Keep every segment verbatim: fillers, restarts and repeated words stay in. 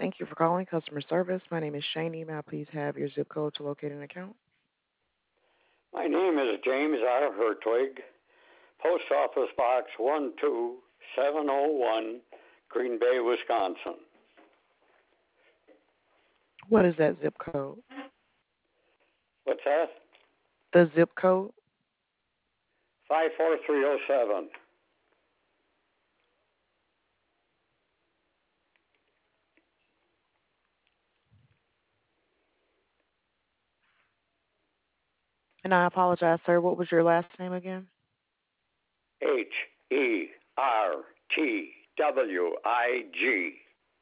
Thank you for calling customer service. My name is Shani. May I please have your zip code to locate an account? My name is James R. Hertwig, Post Office Box one two seven oh one, Green Bay, Wisconsin. What is that zip code? What's that? The zip code? five four three oh seven. And I apologize, sir. What was your last name again? H E R T W I G.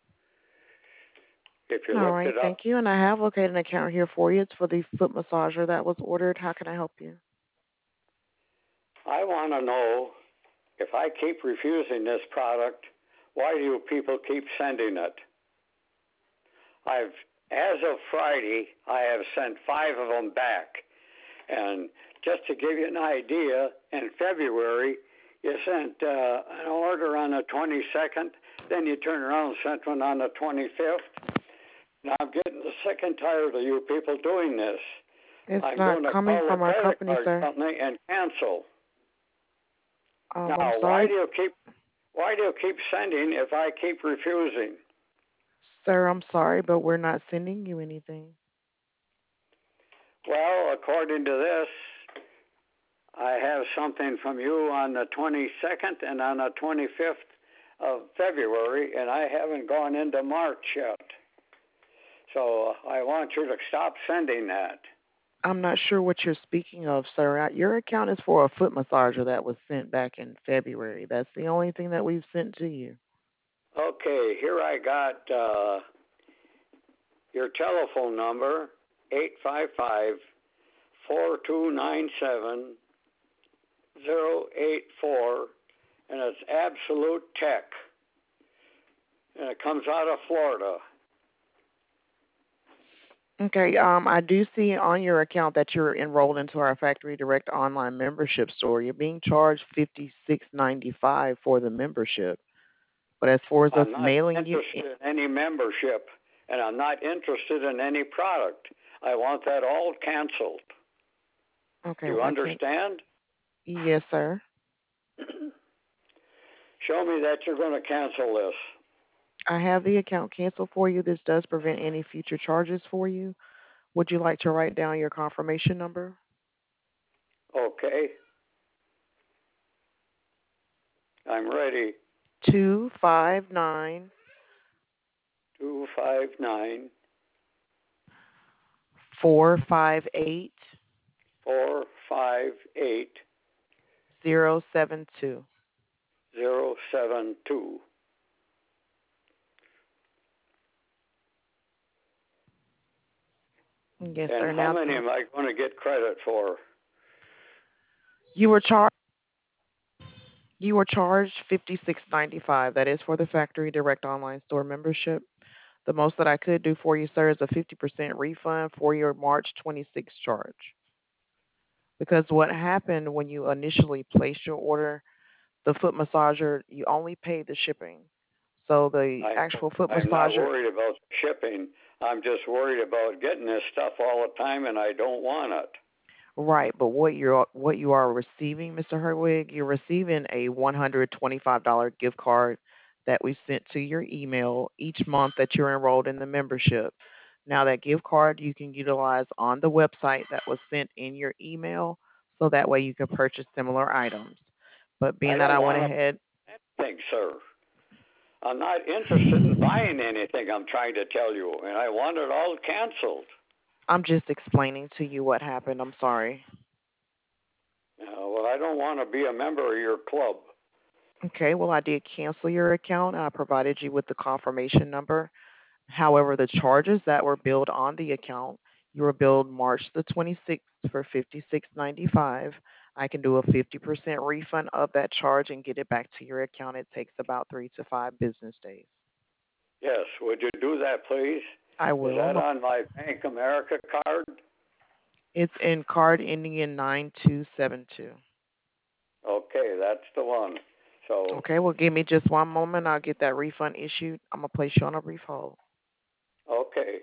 If you All looked right, it up, thank you. And I have located an account here for you. It's for the foot massager that was ordered. How can I help you? I want to know if I keep refusing this product, why do you people keep sending it? I've, as of Friday, I have sent five of them back. And just to give you an idea, in February, you sent uh, an order on the twenty-second, then you turn around and sent one on the twenty-fifth. Now I'm getting sick and tired of you people doing this. It's I'm not going to coming call the from our credit company, card sir. company and cancel. Um, I'm Now, why sorry, do you keep why do you keep sending if I keep refusing? sir. I'm sorry, but we're not sending you anything. Well, according to this, I have something from you on the twenty-second and on the twenty-fifth of February, and I haven't gone into March yet. So I want you to stop sending that. I'm not sure what you're speaking of, sir. Uh, Your account is for a foot massager that was sent back in February. That's the only thing that we've sent to you. Okay, here I got uh, your telephone number, eight five five, four two nine seven, zero eight four, and it's Absolute Tech. And it comes out of Florida. Okay, um, I do see on your account that you're enrolled into our Factory Direct online membership store. You're being charged fifty-six ninety-five for the membership. But as far as us I'm not mailing you, interested in any membership, and I'm not interested in any product. I want that all canceled. okay, Do you well, I can't. understand? Yes, sir. Show me that you're going to cancel this. I have the account canceled for you. This does prevent any future charges for you. Would you like to write down your confirmation number? Okay, I'm ready. Two five nine two five nine, four five eight four five eight, zero seven two. zero seven two. Yes, And sir. how Now many am I going to get credit for? you were charged. You were charged fifty-six ninety-five. That is for the Factory Direct online store membership. The most that I could do for you, sir, is a fifty percent refund for your March twenty-sixth charge. Because what happened when you initially placed your order, the foot massager, you only paid the shipping. So the I, actual foot I'm not massager, worried about shipping. I'm just worried about getting this stuff all the time, and I don't want it. right? But what you're what you are receiving, Mister Herwig, you're receiving a one hundred twenty-five dollars gift card that we sent to your email each month that you're enrolled in the membership. Now that gift card you can utilize on the website that was sent in your email, so that way you can purchase similar items. But I being that don't I went want ahead, to think, sir. I'm not interested in buying anything, I'm trying to tell you, and I want it all canceled. I'm just explaining to you what happened. I'm sorry. Uh, well, I don't want to be a member of your club. Okay, well, I did cancel your account. I provided you with the confirmation number. However, the charges that were billed on the account, you were billed March the twenty-sixth for fifty-six ninety-five. I can do a fifty percent refund of that charge and get it back to your account. It takes about three to five business days. Yes, would you do that, please? I Is will. that No, on my Bank America card? it's in card ending in nine two seven two. Okay, that's the one. So, Okay, well, give me just one moment. I'll get that refund issued. I'm going to place you on a brief hold. Okay.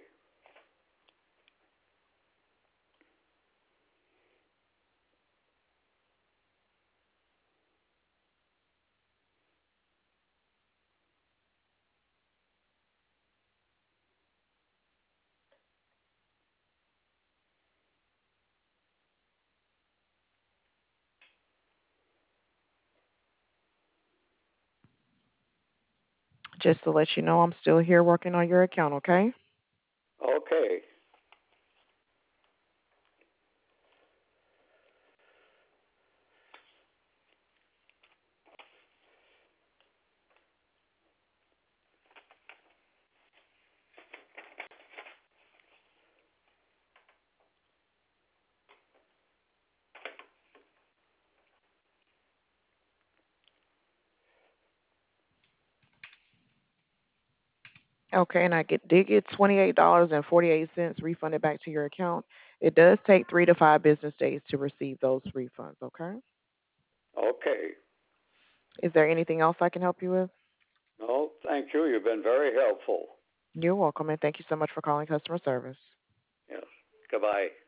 Just to let you know, I'm still here working on your account, okay? Okay. Okay, and I get did get twenty-eight dollars and forty-eight cents refunded back to your account. It does take three to five business days to receive those refunds, okay? Okay. Is there anything else I can help you with? No, thank you. You've been very helpful. You're welcome, and thank you so much for calling customer service. Yes. Goodbye.